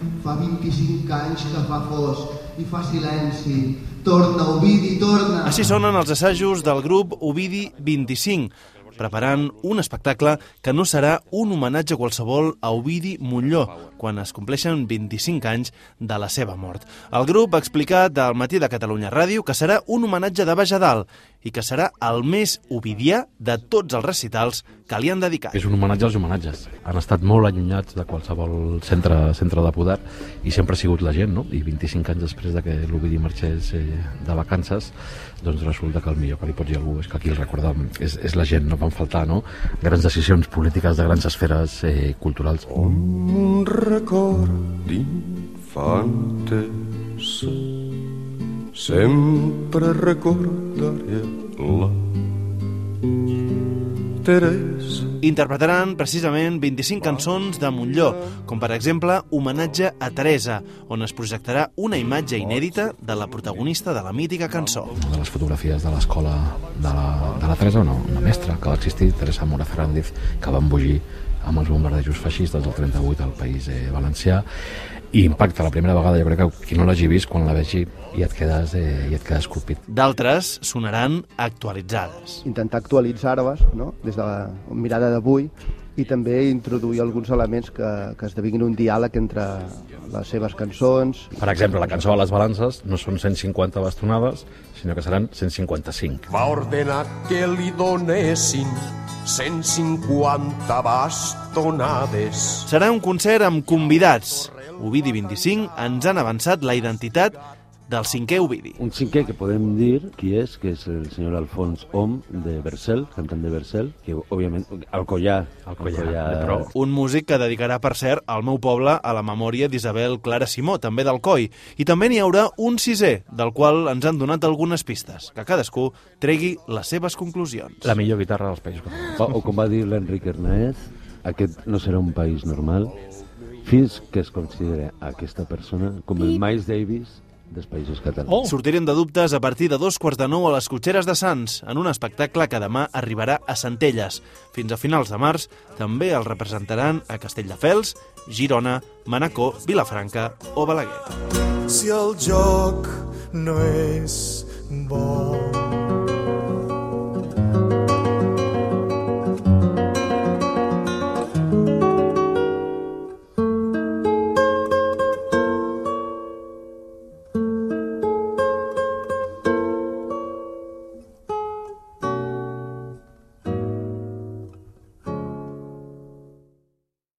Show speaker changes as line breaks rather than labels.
fa 25 anys que fa fosc i fa silenci. Torna, Ovidi, torna!
Així sonen els assajos del grup Ovidi 25, preparant un espectacle que no serà un homenatge qualsevol a Ovidi Montllor, quan es compleixen 25 anys de la seva mort. El grup ha explicat al Matí de Catalunya Ràdio que serà un homenatge de baix a dalt i que serà el més ovidià de tots els recitals que li han dedicat.
És un homenatge als homenatges. Han estat molt allunyats de qualsevol centre de poder i sempre ha sigut la gent, no? I 25 anys després de que l'Ovidi marxés de vacances, doncs resulta que el millor que li pots dir a algú és que aquí el recorda és la gent, no van faltar, no? Grans decisions polítiques de grans esferes culturals.
Un record d'infantes sempre recordaré la Teresa.
Interpretaran precisament 25 cançons de Montllor, com per exemple Homenatge a Teresa, on es projectarà una imatge inèdita de la protagonista de la mítica cançó.
Una de les fotografies de l'escola de la Teresa, una mestra que va existir, Teresa Mora Fernández, que va embogir amb els bombardejos feixistes del 38 al País Valencià, i impacta la primera vegada. Jo crec que qui no l'hagi vist, quan la vegi i et quedes colpit.
D'altres sonaran actualitzades.
Intentar actualitzar-les, no? Des de la mirada d'avui, i també introduir alguns elements que esdevinguin un diàleg entre les seves cançons.
Per exemple, la cançó de les balances no són 150 bastonades, sinó que seran 155.
Va ordenar que li donessin 150 bastonades.
Serà un concert amb convidats. Ovidi 25 ens han avançat la identitat del cinquè Ovidi.
Un cinquè que podem dir qui és, que és el senyor Alfons Om de Bercel, cantant de Bercel, que òbviament Alcoià
de Pro.
Un músic que dedicarà, per cert, al meu poble a la memòria d'Isabel Clara Simó, també d'Alcoi. I també n'hi haurà un sisè, del qual ens han donat algunes pistes, que cadascú tregui les seves conclusions.
La millor guitarra dels Països Catalans.
O com va dir l'Enric Hernáez, aquest no serà un país normal fins que es consideri aquesta persona com el Miles Davis dels Països Catalans.
Sortirem de dubtes a partir de 2:45 a les Cotxeres de Sants, en un espectacle que demà arribarà a Centelles. Fins a finals de març també el representaran a Castelldefels, Girona, Manacor, Vilafranca o Balaguer.
Si el joc no és bo,